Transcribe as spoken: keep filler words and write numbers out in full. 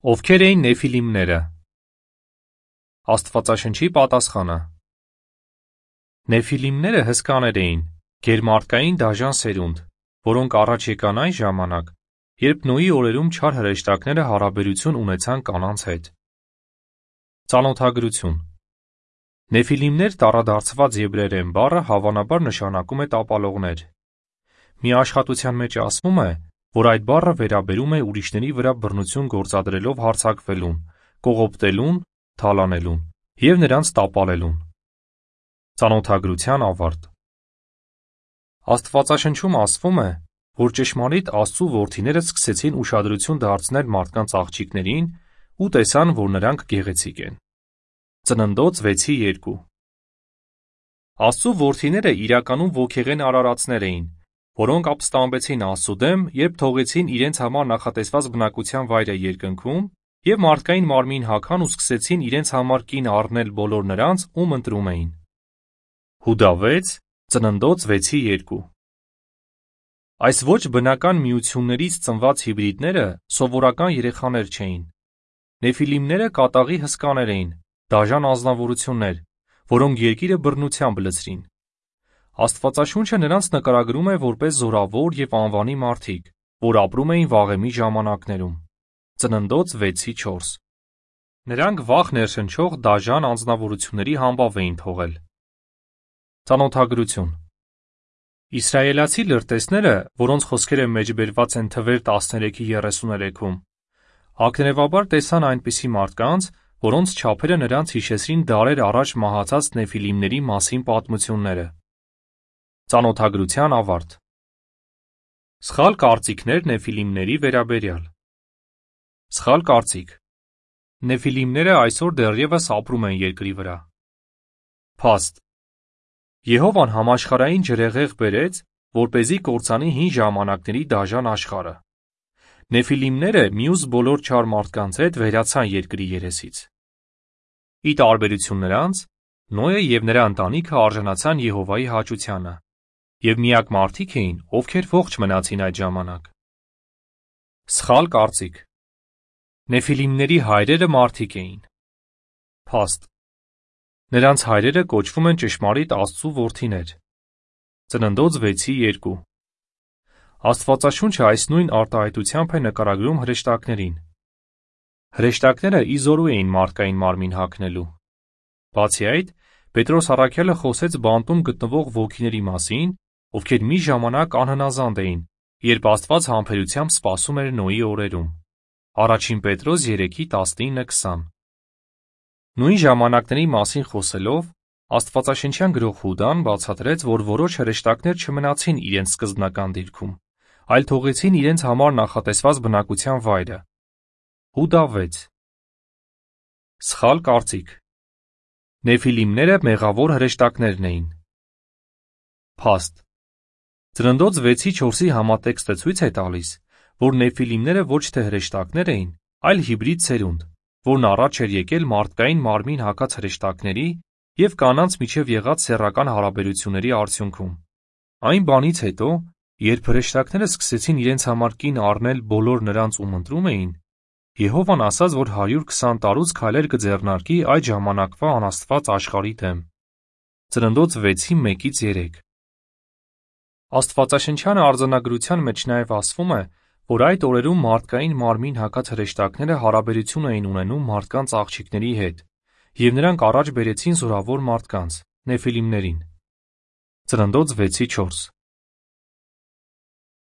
Ովքեր էին Նեֆիլիմները։ Աստվածաշնչի պատասխանը։ Նեֆիլիմները հսկաներ էին, գերմարդկային դաժան սերունդ, որոնք առաջ եկան այն ժամանակ, երբ Նոյի օրերում չար հրեշտակները հարաբերություն ունեցան կանանց հետ։ Ծանոթագրություն։ Նեֆիլիմներ տառադարձված եբրերեն բառը հավանաբար նշանակում է տապալողներ։ Մի աշխատության մեջ ասվում է, որ այդ բառը վերաբերում է ուրիշների վրա բռնություն գործադրելով հարձակվելուն, կողոպտելուն, թալանելուն և նրանց տապալելուն։ Ծանոթագրության ավարտ։ Աստվածաշնչում ասվում է, որ ճշմարիտ Աստծու որդիները սկսեցին ուշադրություն դարձնել մարդկանց աղջիկներին ու տեսան, որ նրանք գեղեցիկ են։ Ծննդոց վեցի երկու։ Աստծու որդիները իրականում ոգեղեն արարածներ էին, որոնք ապստամբեցին Աստծու դեմ, երբ թողեցին իրենց համար նախատեսված բնակության վայրը երկնքում և մարդկային մարմին հագան ու սկսեցին իրենց համար կին առնել բոլոր նրանց, ում ընտրում էին։ Հուդա վեց, Ծննդոց վեցի երկու։ Այս ոչ բնական միություններից ծնված հիբրիդները սովորական երեխաներ չէին։ Նեֆիլիմները կատաղի հսկաներ էին, դաժան անձնավորություններ, որոնք երկիրը բռնությամբ լցրին։ Աստվածաշունչը նրանց նկարագրում է որպես զորավոր և անվանի մարդիկ, որ ապրում էին վաղեմի ժամանակներում։ Ծննդոց վեցի չորս։ Նրանք վախ ներշնչող դաժան անձնավորությունների համբավ էին թողել։ Ծանոթագրություն։ Իսրայելացի լրտեսները, որոնց խոսքերը մեջբերված են Թվեր տասներեքի երեսուներեքում, ակներևաբար տեսան այնպիսի մարդկանց, որոնց չափերը նրանց հիշեցրին դարեր առաջ մահացած Նեֆիլիմների մասին պատմությունները։ Ծանոթագրության ավարտ։ Սխալ կարծիքներ Նեֆիլիմների վերաբերյալ։ Սխալ կարծիք։ Նեֆիլիմները այսօր դեռևս ապրում են երկրի վրա։ Փաստ։ Եհովան համաշխարհային ջրհեղեղ բերեց, որպեսզի կործանի հին ժամանակների դաժան աշխարհը։ Նեֆիլիմները մյուս բոլոր չար մարդկանց հետ վերացան երկրի երեսից։ Ի տարբերություն նրանց, Նոյը և նրա ընտանիքը արժանացան Եհովայի հաճությանը, և միակ մարդիկ էին, ովքեր ողջ մնացին այդ ժամանակ։ Սխալ կարծիք։ Նեֆիլիմների հայրերը մարդիկ էին։ Փաստ։ Նրանց հայրերը կոչվում են ճշմարիտ Աստծու որդիներ։ Ծննդոց վեցի երկու։ Աստվածաշունչը այս նույն արտահայտությամբ է նկարագրում հրեշտակներին։ Հրեշտակները ի զորու էին մարդկային մարմին հագնելու։ Բացի այդ, Պետրոս առաքյալը խոսեց բանտում գտնվող ոգիների մասին, ովքեր մի ժամանակ անհնազանդ էին, երբ Աստված համբերությամբ սպասում էր Նոյի օրերում։ Առաջին Պետրոս երեքի տասնինը քսան։ Նույն ժամանակների մասին խոսելով, Աստվածաշնչյան գրող Հուդան բացատրեց, որ որոշ հրեշտակներ չմնացին իրենց սկզբնական դիրքում, այլ թողեցին իրենց համար նախատեսված բնակության վայրը։ Հուդա վեց։ Սխալ կարծիք։ Նեֆիլիմները մեղավոր հրեշտակներն էին։ Փաստ։ Ծննդոց վեցի չորսի համատեքստը ցույց է տալիս, որ Նեֆիլիմները ոչ թե հրեշտակներ էին, այլ հիբրիդ սերունդ, որն առաջ էր եկել մարդկային մարմին հագած հրեշտակների և կանանց միջև եղած սեռական հարաբերությունների արդյունքում։ Այն բանից հետո, երբ հրեշտակները սկսեցին իրենց համար կին առնել բոլոր նրանց, ում ընտրում էին, Եհովան ասաց, որ հարյուր քսան տարուց քայլեր կձեռնարկի այդ ժամանակվա անաստված աշխարհի դեմ։ Ծննդոց վեցի մեկից երեք։ Աստվածաշնչյան արձանագրության մեջ նաև ասվում է, որ այդ օրերում մարդկային մարմին հագած հրեշտակները հարաբերություն էին ունենում մարդկանց աղջիկների հետ, և նրանք առաջ բերեցին զորավոր մարդկանց՝ Նեֆիլիմներին։ Ծննդոց վեցի չորս։